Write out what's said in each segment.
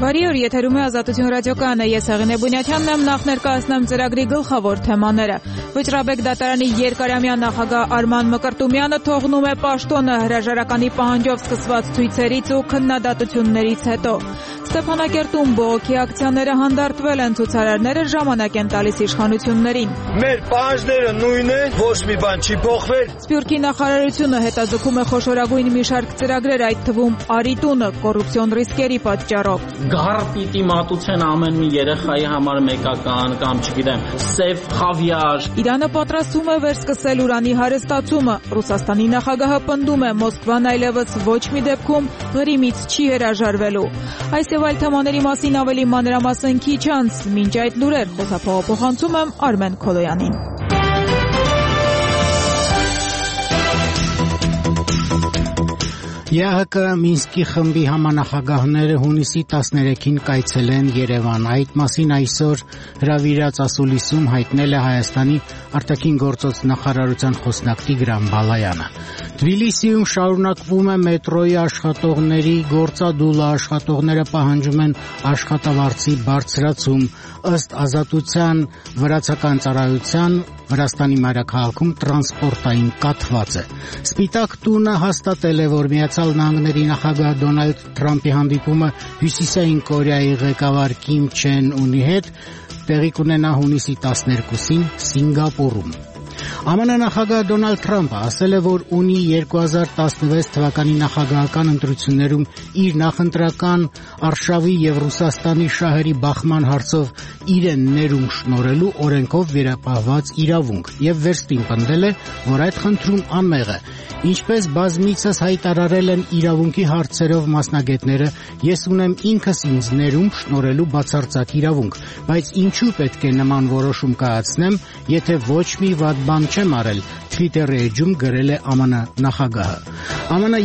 Բարի օր, եթերում է Ազատություն ռադիոկայանը, ես Հեղինե Բունյաթյանն եմ, նախ ներկայացնեմ ծրագրի գլխավոր թեմաները։ Վճռաբեկ դատարանի երկարամյա նախագահ Արման Մկրտումյանը թողնում է պաշտոնը հրաժարականի պահանջով սկսված ցույցերից ու քննադատություններից հետո։ Ստեփանակերտում բողոքի ակցիաները հանդարտվել են, ցուցարարները ժամանակ են տալիս իշխանություններին։ Մեր պահանջները նույնն են, ոչ մի բան չի փոխվել։ Սփյուռքի նախարարությունը հետաձգում է խոշորագույն մի շարք ծրագրեր, այդ թվում Արիտունը կոռուպցիոն ռիսկերի պատճառով։ Գահր պիտի մատուցեն ամեն մի երեխայի համար մեկական կամ չգիտեմ, սև խավիար։ Իրանը պատրաստվում է վերսկսել ուրանի հարստացումը։ Ռուսաստանի նախագահը պնդում է, Մոսկվան այլևս ոչ մի դեպքում Ղրիմից չի հրաժարվելու։ Այս եւ այլ թեմաների մասին ավելի մանրամասն քիչ անց, մինչ այդ լուրեր խոսափողափոխանցում եմ Արմեն Քոլոյանին։ ԵԱՀԿ Մինսկի խմբի համանախագահները հունիսի 13-ին կայցելեն Երևան։ Այդ մասին այսօր հրավիրած ասուլիսում հայտնել է Հայաստանի արտաքին գործոց նախարարության խոսնակ Տիգրան Բալայանը։ Թբիլիսիում շարունակվում է մետրոյի աշխատողների գործադուլը, աշխատողները պահանջում են աշխատավարձի բարձրացում։ Ըստ Ազատության վրացական ծառայության Վրաստանի մայրաքաղաքում տրանսպորտային կաթված է։ Սպիտակ տունը հաստատել է, որ Միացյալ Նահանգների նախագահ Դոնալդ Թրամփի հանդիպումը Հյուսիսային Կորեայի ղեկավար Կիմ Չեն Ունի հետ տեղի կունենա հունիսի 12-ին Սինգապուրում։ ԱՄՆ նախագահ Դոնալդ Թրամփը ասել է, որ ունի 2016 թվականի նախագահական ընտրություններում իր նախընտրական արշավի եւ Ռուսաստանի շահերի բախման հարցով իրեն ներում շնորհելու օրենքով վերապահված իրավունք եւ վերստին պնդել է, որ այդ խնդրում անմեղ է։ Ինչպես բազմիցս հայտարարել են իրավունքի հարցերով մասնագետները, ես ունեմ ինքս ինձ ներում շնորհելու բացարձակ իրավունք, բայց ինչու պետք է նման որոշում կայացնեմ, եթե ոչ մի վատ բան չեմ արել, Twitter-ի էջում գրել է ԱՄՆ նախագահը։ ԱՄՆ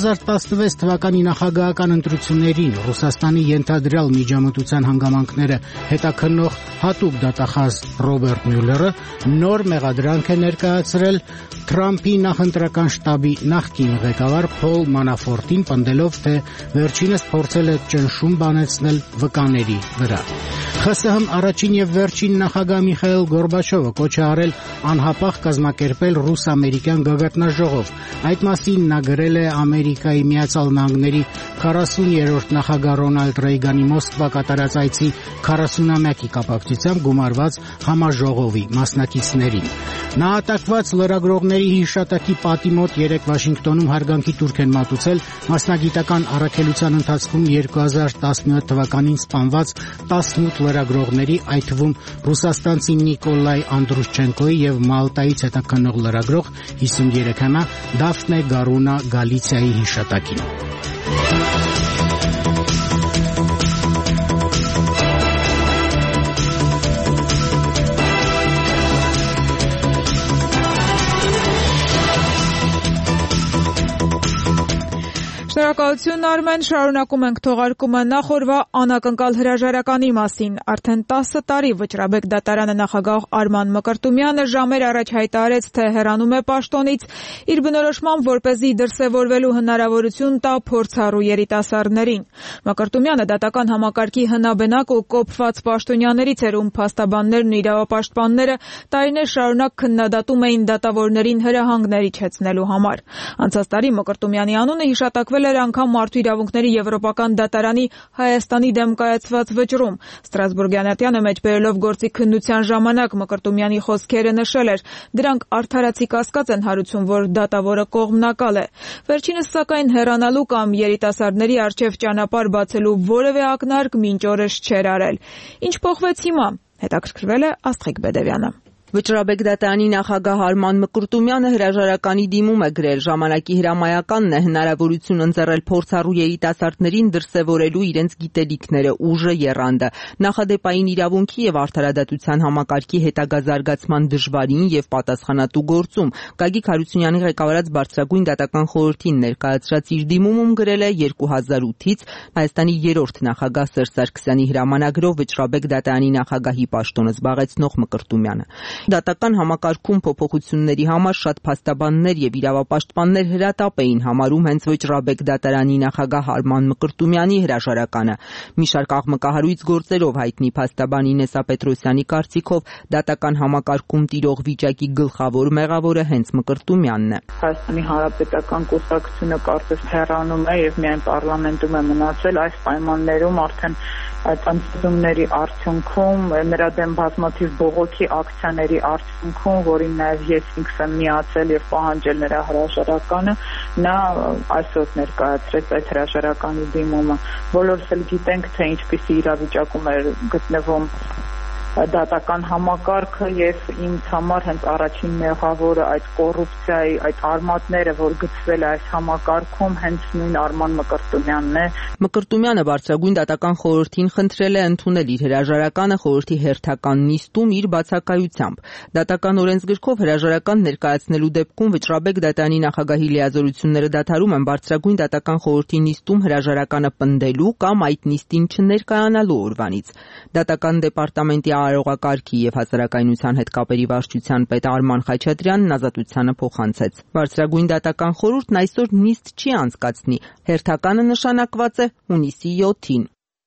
2016 թվականի նախագահական ընտրություններին Ռուսաստանի ենթադրյալ միջամտության հանգամանքները հետաքննող հատուկ դատախազ Ռոբերտ Մյուլլերը նոր մեղադրանք է ներկայացրել Թրամփի նախընտրական շտաբի նախկին ղեկավար Փոլ Մանաֆորտին, պնդելով, թե վերջինս փորձել է ճնշում բանեցնել վկաների վրա։ ԽՍՀՄ առաջին եւ վերջին նախագահ Միխայիլ Գորբաչովը կոչ է արել անհապաղ կազմակերպել ռուս-ամերիկյան գագաթնաժողով։ Այդ մասին նա գրել է Ամերիկայի Միացյալ Նահանգների 40-րդ նախագահ Ռոնալդ Ռեյգանի Մոսկվա կատարած այցի 40-ամյակի կապակցությամբ գումարված համաժողովի մասնակիցներին։ Նահատակված լրագրողների հիշատակի պատի մոտ 3 Վաշինգտոնում հարգանքի տուրք են մատուցել մասնագիտական առաքելության ընթացքում 2017 թվականին սպանված 18 լրագրողների, այդ թվում ռուսաստանցի Նիկոլայ Անդրուշչենկոյի եւ Մալտայից հետաքննող լրագրող 53-ամյա Դաֆնե Գարունա Գալիցիայի հիշատակին։ Շնորհակալություն Արմեն, շարունակում ենք թողարկումը նախորվա անակնկալ հրաժարականի մասին։ Արդեն 10 տարի Վճռաբեկ դատարանը նախագահ Արման Մկրտումյանը ժամեր առաջ հայտարարեց, թե հեռանում է պաշտոնից, իր բնորոշմամբ որպեսզի դրսևորվելու հնարավորություն տա փորձառու երիտասարդներին։ Մկրտումյանը դատական համակարգի հնաբնակ ու կոփված պաշտոնյաներից էր, ում փաստաբաններն ու իրավապաշտպանները տարիներ շարունակ քննադատում էին դատավորներին հրահանգներ իջեցնելու համար։ Անցած տարի Մկրտումյանի անունը հիշատակվել էր անգամ Մարդու իրավունքների եվրոպական դատարանի Հայաստանի դեմ կայացված վճռում։ Ստրասբուրգյանատյանը մեջբերելով գործի քննության ժամանակ Մկրտումյանի խոսքերը նշել էր, դրանք արդարացի կասկած են հարուցում, որ դատավորը կողմնակալ է։ Վերջինս սակայն հեռանալու կամ երիտասարդների առջև ճանապարհ բացելու որևէ ակնարկ մինչ օրս չէր արել։ Ինչ փոխվեց հիմա, հետաքրքրվել է Աստղիկ Բեդևյանը։ Վճռաբեկ դատարանի նախագահ Արման Մկրտումյանը հրաժարականի դիմում է գրել, ժամանակի հրամայականն է հնարավորություն ընձեռել փորձառու երիտասարդներին դրսևորելու իրենց գիտելիքները, ուժը, եռանդը, նախադեպային իրավունքի եւ արդարադատության համակարգի հետագա զարգացման դժվարին եւ պատասխանատու գործում։ Գագիկ Հարությունյանի ղեկավարած Բարձրագույն դատական խորհրդին ներկայացրած իր դիմումում գրել է 2008-ից Հայաստանի 3-րդ նախագահ Սերժ Սարգսյանի հրամանագրով Վճռաբեկ դատարանի նախագահի պաշտոնը զբաղեցնող Մկրտումյանը։ Դատական համակարգում փոփոխությունների համար շատ փաստաբաններ եւ իրավապաշտպաններ հրատապ էին համարում հենց Վճռաբեկ դատարանի նախագահ Արման Մկրտումյանի հրաժարականը։ Մի շարք աղմկահարույց գործերով հայտնի փաստաբան Ինեսա Պետրոսյանի կարծիքով դատական համակարգում տիրող վիճակի գլխավոր մեղավորը հենց Մկրտումյանն է։ Հայաստանի Հանրապետական կուսակցությունը կարծես հեռանում է եւ միայն պարլամենտում է մնացել այս պայմաններում արդեն այդ ընդդիմումների արդյունքում նրա դեմ բազմաթիվ բողոքի ակցիաների արդյունքում, որին նաև ես ինքս եմ միացել եւ պահանջել նրա հրաժարականը, նա այսօր ներկայացրեց այդ հրաժարականի դիմումը։ Բոլորս էլ գիտենք, թե ինչպիսի իրավիճակում է գտնվում դատական համակարգը եւ ինձ համար հենց առաջին մեղավորը այդ կոռուպցիայի, այդ արմատները, որ գծվել է այս համակարգում, հենց նույն Արման Մկրտումյանն է։ Մկրտումյանը բարձրագույն դատական խորհրդին խնդրել է ընդունել իր հրաժարականը խորհրդի հերթական նիստում իր բացակայությամբ։ Դատական օրենսգրքով հրաժարական ներկայացնելու դեպքում Վճռաբեկ դատարանի նախագահի լիազորությունները դադարում են բարձրագույն դատական խորհրդի նիստում հրաժարականը պնդելու կամ այդ նիստին չներկայանալու օրվանից։ Դատական դեպարտամենտի արարողակարգի եւ հասարակայնության հետ կապերի վարչության պետ Արման Խաչատրյանն ազատությանը փոխանցեց։ Բարձրագույն դատական խորհուրդն այսօր նիստ չի անցկացնի։ Հերթականը նշանակված է հունիսի 7-ին։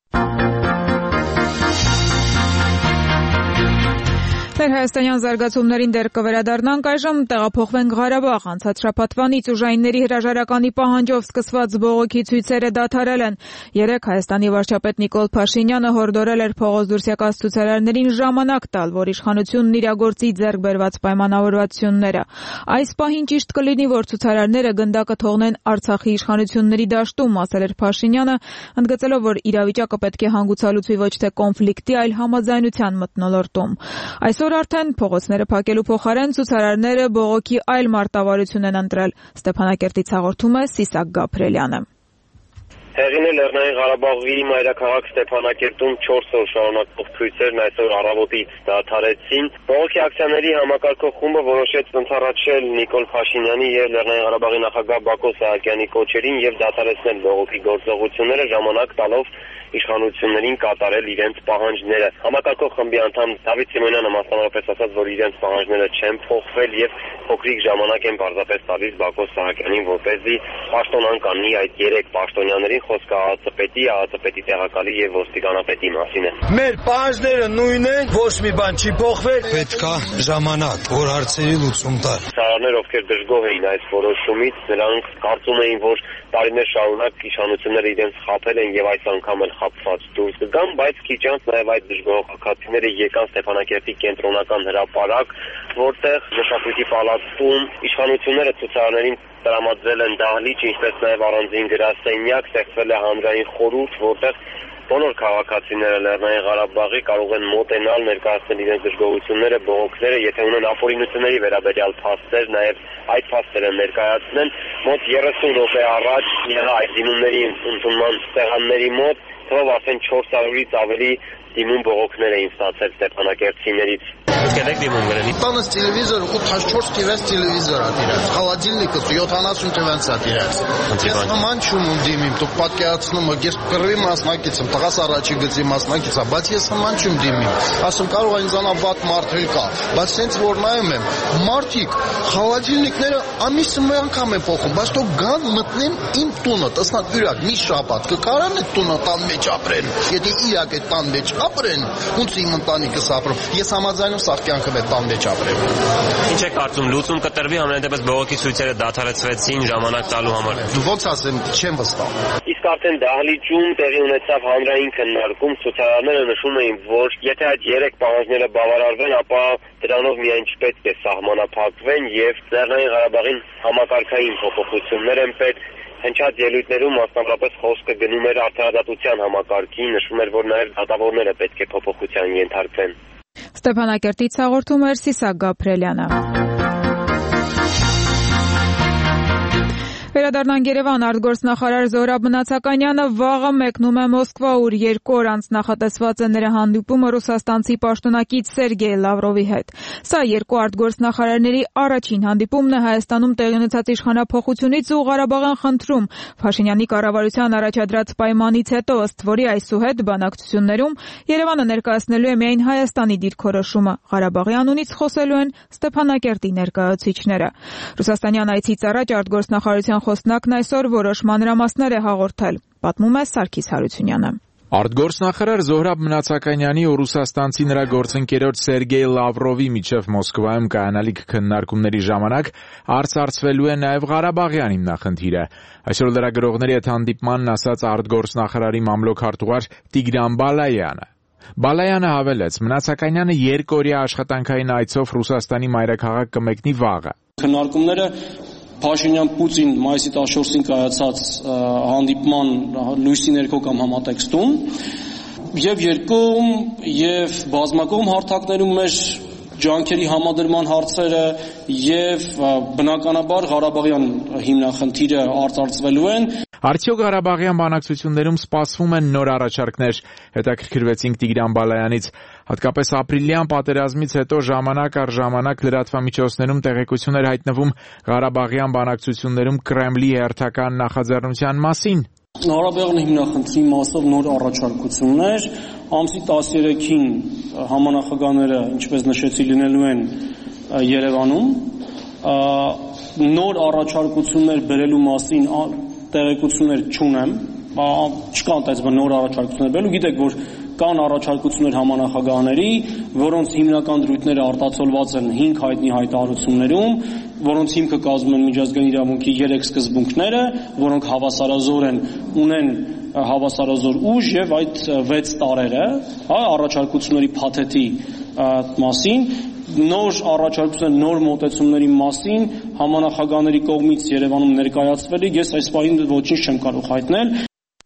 Հայաստանյան զարգացումներին դեռ կվերադառնանք այժմ, տեղափոխվենք Ղարաբաղ, անցած շաբաթվանից ուժայինների հրաժարականի պահանջով սկսված բողոքի ցույցերը դադարել են։ Երեկ Հայաստանի վարչապետ Նիկոլ Փաշինյանը հորդորել էր Փողոս Դուրսյակաց ցուցարարներին ժամանակ տալ, որ իշխանությունն իրագործի ձեռք բերված պայմանավորվածությունները։ Այս պահին ճիշտ կլինի, որ ցուցարարները գնդակը թողնեն Արցախի իշխանությունների դաշտում, ասել էր Փաշինյանը, ընդգծելով, որ իրավիճակը պետք է հանգուցալուծվի ոչ թե կոնֆլիկտի, այլ համաձայնության մթնոլորտում։ Այսօր արդեն փողոցները փակելու փոխարեն ցուցարարները բողոքի այլ մարտավարություն են ընտրել։ Ստեփանակերտից հաղորդում է Սիսակ Գաբրելյանը։ Հեղին է Լեռնային Ղարաբաղի մայրաքաղաք Ստեփանակերտում 4 օր շարունակվող ցույցերն այսօր առավոտից դադարեցին։ Բողոքի ակցիաների համակարգող խումբը որոշեց ընդառաջել Նիկոլ Փաշինյանի եւ Լեռնային Ղարաբաղի նախագահ Բակո Սահակյանի կոչերին եւ դադարեցնել բողոքի գործողությունները, ժամանակ տալով իշխանություններին կատարել իրենց պահանջները։ Համակարգող խմբի անդամ Դավիթ Սիմոնյանը մասնավորապես ասաց, որ իրենց պահանջները չեն փոխվել եւ փոքրիկ ժամանակ են պարզապես տալիս Բակո Սահակյանին, որպեսզի պաշտոնան կանգնի այդ 3 պաշտոնյաներին, խոսքը ԱԱԾ-պետի տեղակալի եւ ոստիկանապետի մասին է։ Մեր պահանջները նույնն են, ոչ մի բան չի փոխվել։ Պետք է ժամանակ, որ հարցերի լուծում տալ։ Ցուցարարները, ովքեր դժգոհ էին այս որոշումից, նրանք կարծում էին, որ տարիներ շարունակ իշխանությունները իրենց խաբել են եւ այս անգամ էլ խաբված դուրս կգան, բայց քիչ անց նաեւ այդ դժգոհականները եկան Ստեփանակերտի կենտրոնական հրապարակ, որտեղ մշակույթի պալատում իշխանությունները ցուցարարներին տրամադրել են դահլիճ, ինչպես նաեւ առանձին գրասենյակ, ստեղծվել է հանրային խորհուրդ, որտեղ բոլոր քաղաքացիները Լեռնային Ղարաբաղի կարող են մոտենալ, ներկայացնել իրենց դժգոհությունները, բողոքները, եթե ունեն ապօրինությունների վերաբերյալ փաստեր, նաև այդ փաստերը ներկայացնեն։ Մոտ 30 րոպե առաջ եղա այդ դիմումների ընդունման տեղանների մոտ, թվով արդեն 400-ից ավելի դիմում բողոքներ էին ստացել ստեփանակերտցիներից։ Գիտեք դիմում գրել։ Տանս տելևիզոր 84 տիվես տելևիզոր ա դիրած։ Խալադիլնիկը 70 տիվանց ա դիրած։ Ես նման չում դիմիմ, դուք պատկերացնում եք, ես կռվի մասնակից եմ, տղաս առաջի գծի մասնակից եմ, բայց ես նման չում դիմիմ։ Ասում կարող է ինձանա վատ մարդել կա, բայց սենց որ նայում եմ, մարդիկ խալադիլնիկները ամիսը մի անգամ են փոխում, բայց թող գան մտնեն իմ տունը, տեսնան յուրակ մի շաբաթ կկարան այդ տունը տան մեջ ապրեն։ Եթե իրակ այդ տան մեջ ապրեն, ոնց իմ ընտանիքս ապրում։ Ես համաձայնում սաղ կյանքով այդ տան մեջ ապրեմ։ Ինչ եք կարծում, լուծում կտրվի, ամենատեպս բողոքի ցույցերը դադարեցվեցին ժամանակ տալու համար։ Ոնց ասեմ, չեմ վստահ։ Իսկ արդեն դահլիճում տեղի ունեցավ հանրային քննարկում, ցուցարարները նշում էին, որ եթե այդ 3 պահանջները բավարարվեն, ապա դրանով միայն չպետք է սահմանափակվեն եւ Լեռնային Ղարաբաղին համակարգային փոփոխություններ են պետք։ Հնչած ելույթներում մասնավորապես խոսքը գնում էր արդարադատության համակարգին, նշվում էր, որ նաև դատավորները պետք է փոփոխության ենթարկվեն։ Ստեփանակերտից հաղորդում էր Սիսակ Գաբրելյանը։ Վերադառնանք Երևան, արտգործնախարար Զոհրաբ Մնացականյանը վաղը մեկնում է Մոսկվա, ուր 2 օր անց նախատեսված է նրա հանդիպումը ռուսաստանցի պաշտոնակից Սերգեյ Լավրովի հետ։ Սա 2 արտգործնախարարների առաջին հանդիպումն է Հայաստանում տեղի ունեցած իշխանափոխությունից ու Ղարաբաղյան խնդրում Փաշինյանի կառավարության առաջադրած պայմանից հետո, ըստ որի այսուհետ բանակցություններում Երևանը ներկայացնելու է միայն Հայաստանի դիրքորոշումը։ Ղարաբաղի անունից խոսելու են Ստեփանակերտի ներկայացուցիչները։ Ռուսաստանյան այցից առաջ արտգործնախարարության խոսնակն այսօր որոշ մանրամասներ է հաղորդել, պատմում է Սարգիս Հարությունյանը։ Արտգործնախարար Զոհրաբ Մնացականյանի ու ռուսաստանցի նրա գործընկերոջ Սերգեյ Լավրովի միջև Մոսկվայում կայանալիք քննարկումների ժամանակ արծարծվելու է նաև Ղարաբաղյան հիմնախնդիրը։ Այսօր լրագրողների հետ հանդիպմանն ասաց արտգործնախարարի մամլոք-արտուղար Տիգրան Բալայանը։ Բալայանը հավելեց, Մնացականյանը 2 օրյա աշխատանքային այցով Ռուսաստանի մայրաքաղաք կմեկնի վաղը։ Քննարկումները Փաշինյան-Պուտին մայիսի 14-ին կայացած հանդիպման լույսի ներքո կամ համատեքստում եւ երկկողմ եւ բազմակողմ հարթակներում մեր ջանքերի համադրման հարցերը եւ բնականաբար Ղարաբաղյան հիմնախնդիրը արծարծվելու են։ Արդյոք Ղարաբաղյան բանակցություններում սպասվում են նոր առաջարկներ, հետաքրքրվեցինք Տիգրան Բալայանից։ Հատկապես ապրիլյան պատերազմից հետո ժամանակ առ ժամանակ լրատվամիջոցներում տեղեկություն էր հայտնվում Ղարաբաղյան բանակցություններում Կրեմլի հերթական նախաձեռնության մասին։ Ղարաբաղյան հիմնախնդրի մասով նոր առաջարկություններ ամսի 13-ին համանախագահները, ինչպես նշեցի, լինելու են Երևանում։ Նոր առաջարկություններ բերելու մասին տեղեկություններ չունեմ, չկան այդպես նոր առաջարկություններ բերելու, գիտեք, որ կան առաջարկություններ համանախագահների, որոնց հիմնական դրույթները արտացոլված են 5 հայտնի հայտարարություններում, որոնց հիմքը կազմում են միջազգային իրավունքի 3 սկզբունքները, որոնք հավասարազոր են, ունեն հավասարազոր ուժ եւ այդ 6 տարերը, առաջարկությունների փաթեթի մասին, նոր առաջարկությունների, նոր մոտեցումների մասին համանախագահների կողմից Երևանում ներկայացվել է, ես այս պահին ոչինչ չեմ կարող հայտնել։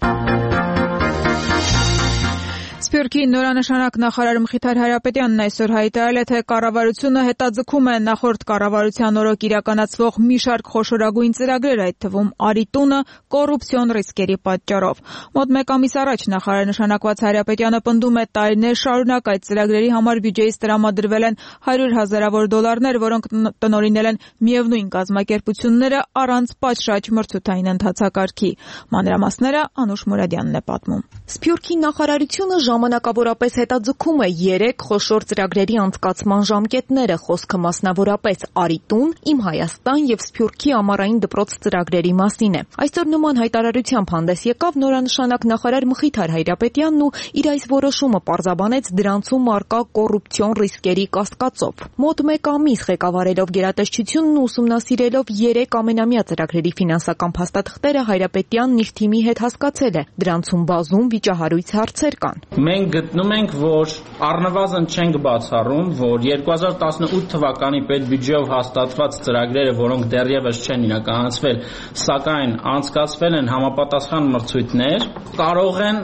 Սփյուռքի նորանշանակ նախարար Մխիթար Հարապետյանն այսօր հայտարարել է, թե կառավարությունը հետաձգում է նախորդ կառավարության օրոք իրականացվող մի շարք խոշորագույն ծրագրեր, այդ թվում Արիտունը կոռուպցիոն ռիսկերի պատճառով։ Մոտ 1 ամիս առաջ նախարար նշանակված Հարապետյանը պնդում է, տարիներ շարունակ այդ ծրագրերի համար բյուջեից տրամադրվել են $100,000, որոնք տնօրինել են միևնույն կազմակերպությունները առանց պատշաճ մրցութային ընթացակարգի։ Մանրամասները Անուշ Մուրադյանն է պատմում։ Սփյուռքի նախարարությունը ժամանակավորապես հետաձգում է 3 խոշոր ծրագրերի անցկացման ժամկետները, խոսքը մասնավորապես Արիտուն, Իմ Հայաստան եւ Սփյուռքի ամառային դպրոց ծրագրերի մասին է։ Այսօր նման հայտարարությամբ հանդես եկավ նորանշանակ նախարար Մխիթար Հայրապետյանն ու իր այս որոշումը պարզաբանեց դրանցում առկա կոռուպցիոն ռիսկերի կասկածով։ Մոտ 1 ամիս ղեկավարելով գերատեսչությունն ու ուսումնասիրելով 3 ամենամյա ծրագրերի ֆինանսական փաստաթղթերը Հայրապետյանն իր թիմի հետ հասկացել է, դրանցում բազում վիճահարույց հարցեր կան։ Մենք գտնում ենք, որ առնվազն չենք բացառում, որ 2018 թվականի պետբյուջեով հաստատված ծրագրերը, որոնք դեռևս չեն իրականացվել, սակայն անցկացվել են համապատասխան մրցույթներ, կարող են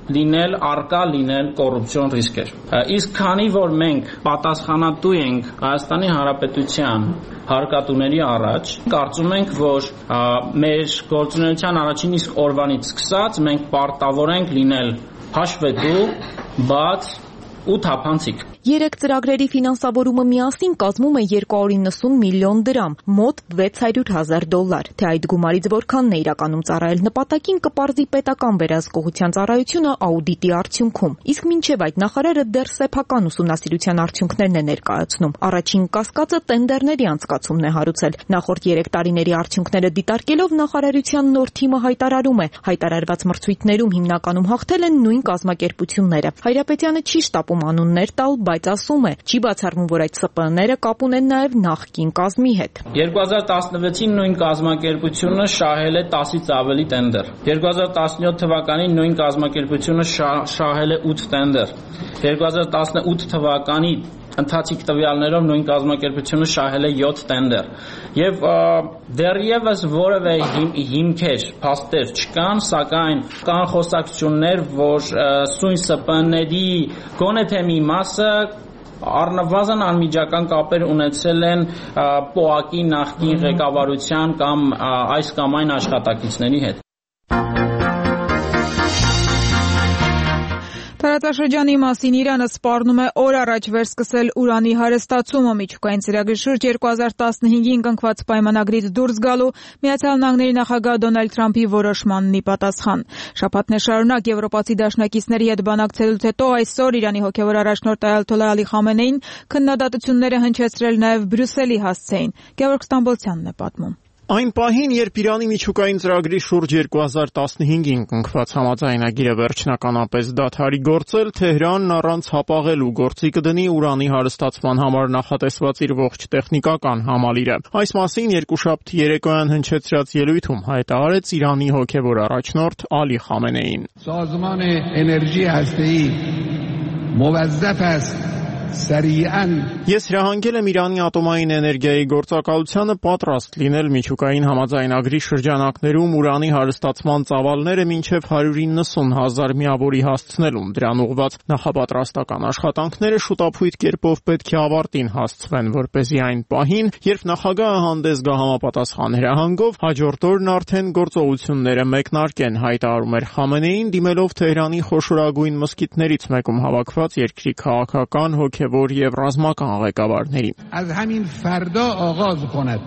առկա լինել կոռուպցիոն ռիսկեր։ Իսկ քանի որ մենք պատասխանատու ենք Հայաստանի Հանրապետության հարկատուների առաջ, կարծում ենք, որ մեր գործունեության առաջին իսկ օրվանից սկսած մենք պարտավոր ենք լինել հաշվետու, բաց ու թափանցիկ։ 3 ծրագրերի ֆինանսավորումը միասին կազմում է 290 միլիոն դրամ, մոտ $600,000։ Թե այդ գումարից որքանն է իրականում ծառայել նպատակին, կպարզի պետական վերահսկողության ծառայությունը աուդիտի արդյունքում։ Իսկ մինչև այդ նախարարը դեռ սեփական ուսումնասիրության արդյունքներն է ներկայացնում։ Առաջին կասկածը տենդերների անցկացումն է հարուցել։ Նախորդ 3 տարիների արդյունքները դիտարկելով նախարարության նոր թիմը հայտարարում է, հայտարարված մրցույթներում հիմնականում հաղթել են նույն կազմակերպությունները։ Հայրապետյանը չի շտապում անուններ տալ, բայց ասում է, չի բացառվում, որ այդ ՍՊԸ-ները կապ ունեն նաև նախկին կազմի հետ։ 2016-ին նույն կազմակերպությունը շահել է 10-ից ավելի տենդեր։ 2017 թվականին նույն կազմակերպությունը շահել է 8 տենդեր։ 2018 թվականի ընթացիկ տվյալներով նույն կազմակերպությունը շահել է 7 տենդեր։ Եվ դեռևս որևէ հիմքեր, փաստեր չկան, սակայն կան խոսակցություններ, որ սույն ՍՊԸ-ների գոնե թե մի մասը առնվազն անմիջական կապեր ունեցել են ՊՕԱԿ-ի նախկին ղեկավարության կամ այս կամ այն աշխատակիցների հետ։ Տարածաշրջանի մասին Իրանը սպառնում է օր առաջ վերսկսել ուրանի հարստացումը միջուկային ծրագրի շուրջ 2015-ին կնքված պայմանագրից դուրս գալու Միացյալ Նահանգների նախագահ Դոնալդ Թրամփի որոշմանն ի պատասխան։ Շաբաթներ շարունակ եվրոպացի դաշնակիցների հետ բանակցելուց հետո այսօր Իրանի հոգևոր առաջնորդ Այաթոլլահ Ալի Խամենեին քննադատությունները հնչեցրել նաև Բրյուսելի հասցեին։ Գևորգ Ստամբոլցյանն է պատմում։ Այն պահին, երբ Իրանի միջուկային ծրագրի շուրջ 2015-ին կնքված համաձայնագիրը վերջնականապես դադարի գործել, Թեհրանն առանց հապաղելու գործի կդնի ուրանի հարստացման համար նախատեսված իր ողջ տեխնիկական համալիրը։ Այս մասին երկուշաբթի երեկոյան հնչեցրած ելույթում հայտարարեց Իրանի հոգևոր առաջնորդ Ալի Խամենեին։ Սազման էներգի հաստեի մովազզաֆ است Ես հրահանգել եմ Իրանի ատոմային էներգիայի գործակալությանը պատրաստ լինել միջուկային համաձայնագրի շրջանակներում ուրանի հարստացման ծավալները մինչև 190,000 միավորի հասցնելուն։ Դրան ուղղված նախապատրաստական աշխատանքները շուտապույտ կերպով պետք է ավարտին հասցվեն, որպեսզի այն պահին, երբ նախագահը հանդես գա համապատասխան հրահանգով, հաջորդ օրն արդեն գործողությունները մեկնարկեն, հայտարարում էր Խամենեին, դիմելով Թեհրանի խոշորագույն մզկիթներից մեկում հավաքված երկրի քաղաքական հոգևոր եւ ռազմական ղեկավարներին։ از همین فردا آغاز کند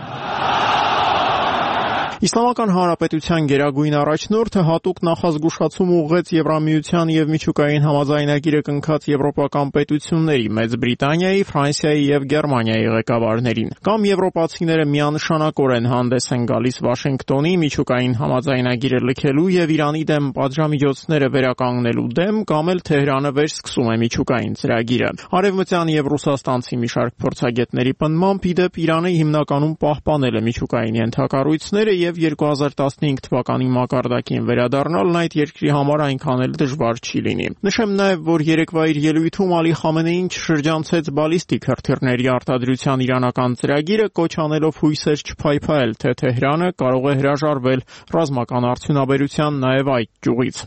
Իսլամական Հանրապետության գերագույն առաջնորդը հատուկ նախազգուշացում ուղղեց Եվրամիության եւ միջուկային համաձայնագիրը կնքած եվրոպական պետությունների Մեծ Բրիտանիայի, Ֆրանսիայի եւ Գերմանիայի ղեկավարներին։ Կամ եվրոպացիները միանշանակորեն հանդես են գալիս Վաշինգտոնի միջուկային համաձայնագիրը լքելու եւ Իրանի դեմ պատժամիջոցները վերականգնելու դեմ, կամ էլ Թեհրանը վերսկսում է միջուկային ծրագիրը։ Արևմտյան եւ ռուսաստանցի մի շարք փորձագետների պնդմամբ, իդեպ Իրանը հիմնականում պահպանել է միջուկային ենթակառույցները եւ 2015 թվականի մակարդակին վերադառնալն այդ երկրի համար այնքան էլ դժվար չի լինի։ Նշեմ նաեւ, որ երեկվա իր ելույթում Ալի Խամենեին շրջանցեց բալիստիկ հրթիռների արտադրության իրանական ծրագիրը, կոչ անելով հույսեր չփայփայել, թե Թեհրանը կարող է հրաժարվել ռազմական արդյունաբերության նաեւ այդ ճյուղից։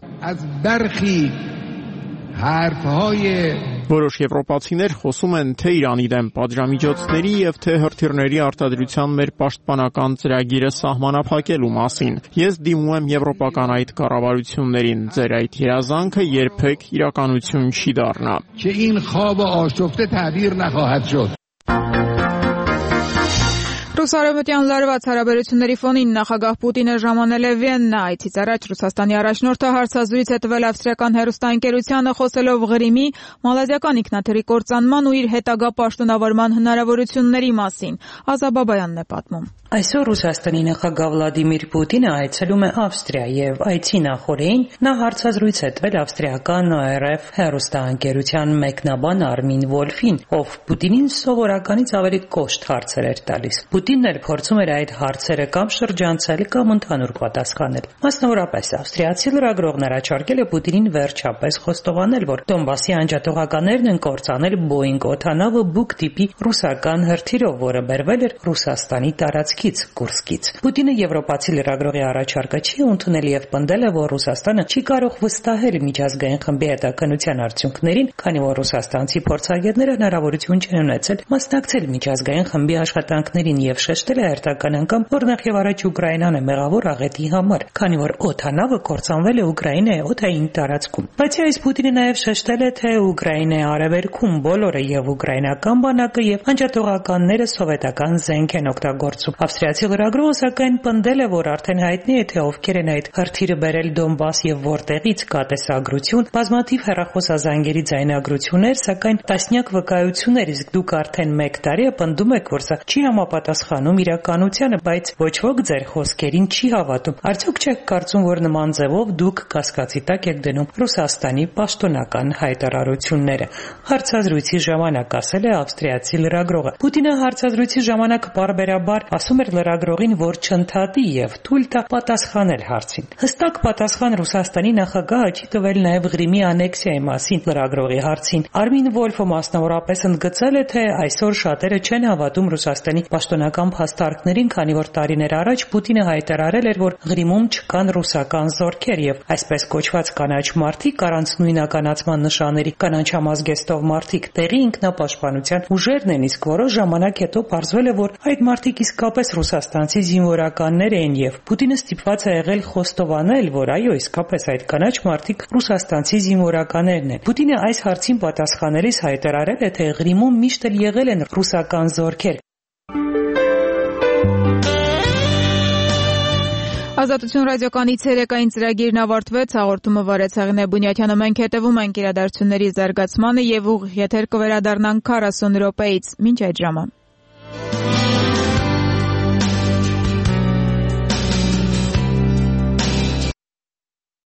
Որոշ եվրոպացիներ խոսում են թե Իրանի դեմ պատժամիջոցների եւ թե հրթիռների արտադրության մեր պաշտպանական ծրագիրը սահմանափակելու մասին։ Ես դիմում եմ եվրոպական այդ կառավարություններին, ձեր այդ երազանքը երբեք իրականություն չի դառնա։ که این خواب آشفته تعبیر نخواهد شد Ռուս-արևմտյան լարված հարաբերությունների ֆոնին նախագահ Պուտինը ժամանել է Վիեննա։ Այցից առաջ Ռուսաստանի առաջնորդը հարցազրույց է տվել ավստրիական հեռուստաընկերությանը, խոսելով Ղրիմի, մալազիական ինքնաթիռի կործանման ու իր հետագա պաշտոնավարման հնարավորությունների մասին։ Ազա Բաբայանն է պատմում։ Այսօր Ռուսաստանի նախագահ Վլադիմիր Պուտինը այցելում է Ավստրիա եւ այցի նախօրեին նա հարցազրույց է տվել ավստրիական ORF հեռուստաընկերության մեկնաբան Արմին Վոլֆին, ով Պուտինին սովորականից ավելի կոշտ հարցեր էր տալիս։ Պուտինն էլ փորձում էր այդ հարցերը կամ շրջանցել կամ ընդհանուր պատասխանել։ Մասնավորապես ավստրիացի լրագրողն առաջարկել է Պուտինին վերջապես խոստովանել, որ Դոնբասի անջատողականներն են կործանել Boeing օդանավը Buk տիպի ռուսական հրթիռով, որը բերվել էր Ռուսաստանի տարածքից Կուրսկից։ Պուտինը եվրոպացի լրագրողի առաջարկը չի ընդունել եւ պնդել է, որ Ռուսաստանը չի կարող վստահել միջազգային խմբի հետաքննության արդյունքներին, քանի որ ռուսաստանցի փորձագետները հնարավորություն չեն ունեցել մասնակցել միջազգային խմբի աշխատանքներին եւ շեշտել է հերթական անգամ, որ նախ եւ առաջ Ուկրաինան է մեղավոր աղետի համար, քանի որ օդանավը կործանվել է Ուկրաինայի օդային տարածքում։ Բայց այս Պուտինը նաեւ շեշտել է, թե Ուկրաինայի արևելքում բոլորը եւ ուկրաինական բանակը եւ անջատողականները սովետական զենք են օգտագործում։ Ավստրիացի լրագրողը սակայն պնդել է, որ արդեն հայտնի է, թե ովքեր են այդ հրթիռը բերել Դոնբաս եւ որտեղից կա տեսագրություն, բազմաթիվ հեռախոսազանգերի ձայնագրություններ, սակայն տասնյակ վկայություններ, իսկ դուք արդեն 1 տարի է պնդում եք, որ սա չի համապատասխանում իրականությանը, բայց ոչ ոք ձեր խոսքերին չի հավատում։ Արդյոք չեք կարծում, որ նման ձևով դուք կասկածի տակ եք դնում Ռուսաստանի պաշտոնական հայտարարությունները։ Հարցազրույցի ժամանակ ասել է ավստրիացի լրագրողը։ Պուտինը հարցազրույցի ժամանակ բարբերաբար ասում էր լրագրողին, որ չընդհատի եւ թույլ տա պատասխանել հարցին։ Հստակ պատասխան Ռուսաստանի նախագահը չի տվել նաեւ Ղրիմի անեքսիայի մասին լրագրողի հարցին։ Արմին Վոլֆը մասնավորապես ընդգծել է, թե այսօր շատերը չեն հավատում Ռուսաստանի պաշտոնական փաստարկներին, քանի որ տարիներ առաջ Պուտինը հայտարարել էր, որ Ղրիմում չկան ռուսական զորքեր եւ այսպես կոչված կանաչ մարդիկ առանց նույնականացման նշանների կանաչ համազգեստով մարդիկ տեղի ինքնապաշտպանության ուժերն են, իսկ որոշ ժամանակ հետո պարզվել է, որ այդ մարդիկ իսկապես ռուսաստանցի զինվորականներ են եւ Պուտինը ստիպված է եղել խոստովանել, որ այո, իսկապես այդ կանաչ մարդիկ ռուսաստանցի զինվորականներն են։ Պուտինը այս հարցին պատասխանելիս հայտարարել է, թե Ղրիմում միշտ էլ եղել են ռուսական զորքեր։ Ազատություն ռադիոկանի ցերեկային ծրագիրն ավարտվեց, հաղորդումը վարեց Հեղինե Բունյաթյանը, մենք հետևում ենք իրադարձությունների զարգացմանը եւ ուղիղ եթեր կվերադառնանք 40 րոպեից, մինչ այդ ժամը։